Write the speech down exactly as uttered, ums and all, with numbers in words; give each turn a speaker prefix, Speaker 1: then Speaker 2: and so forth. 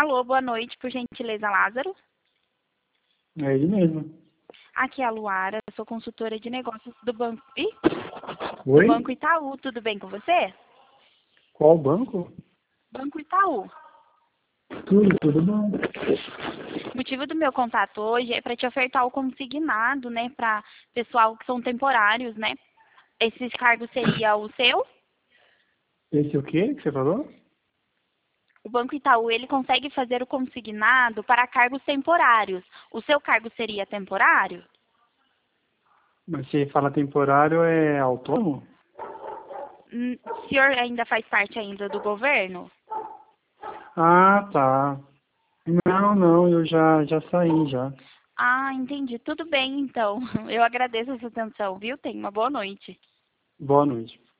Speaker 1: Alô, boa noite, por gentileza, Lázaro.
Speaker 2: É ele mesmo.
Speaker 1: Aqui é a Luara, eu sou consultora de negócios do Banco, Ih, do
Speaker 2: Oi?
Speaker 1: Banco Itaú. Tudo bem com você?
Speaker 2: Qual banco?
Speaker 1: Banco Itaú.
Speaker 2: Tudo, tudo bom.
Speaker 1: O motivo do meu contato hoje é para te ofertar o consignado, né, para pessoal que são temporários, né? Esse cargo seria o seu?
Speaker 2: Esse o quê que você falou?
Speaker 1: O Banco Itaú, ele consegue fazer o consignado para cargos temporários. O seu cargo seria temporário?
Speaker 2: Mas se fala temporário, é autônomo?
Speaker 1: Hum, O senhor ainda faz parte ainda do governo?
Speaker 2: Ah, tá. Não, não, eu já, já saí já.
Speaker 1: Ah, entendi. Tudo bem, então. Eu agradeço a sua atenção, viu? Tenha uma boa noite.
Speaker 2: Boa noite.